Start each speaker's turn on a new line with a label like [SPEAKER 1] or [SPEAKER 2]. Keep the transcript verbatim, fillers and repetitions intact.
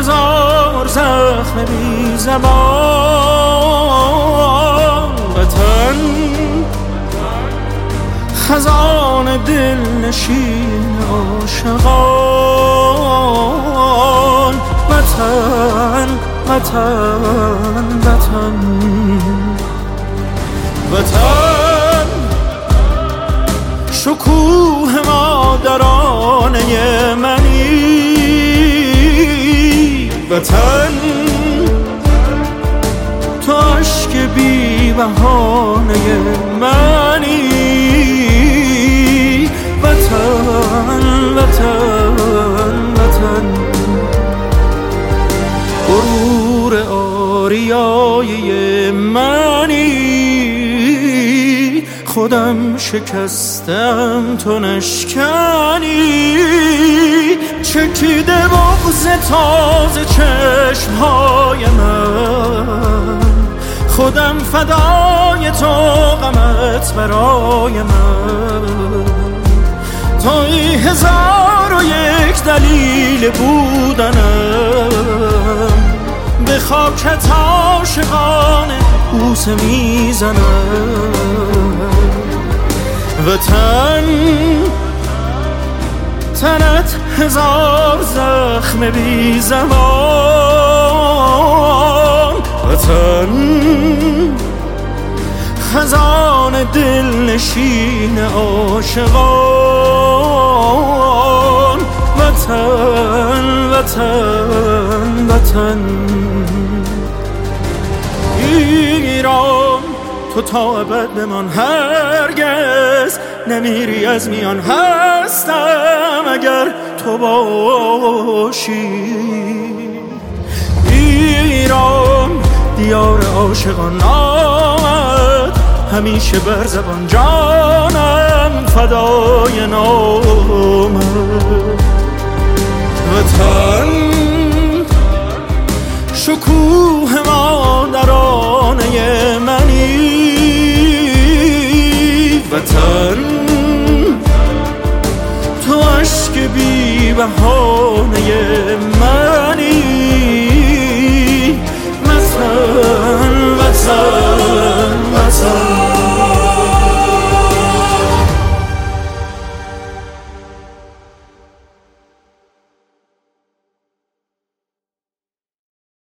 [SPEAKER 1] هزار زخم بی زبان. وطن خزان دل نشین عاشقان. وطن وطن وطن وطن شکوه مادرانه منی. وطن تو عشق بی بهانه منی. وطن وطن وطن غرور آریایی منی. خودم شکستم تو نشکنی. چکیده بغض تازه چشمهای من. خودم فدای تو غمت برای من. توی هزار و یک دلیل بودنم. به خاکت عاشقانه بوسه میزنم. وطن تنت هزار زخم بی زبان. وطن خزان دل نشین عاشقان. وطن وطن وطن ایران تو تا ابد بمان. هرگز نمیری از میان. هستم اگر تو باشی. ایران دیار عاشقان آمد همیشه بر زبان. جانم فدای نامت. وطن شکوه مادرانه منی. وطن تو عشق بی بهانه منی. وطن وطن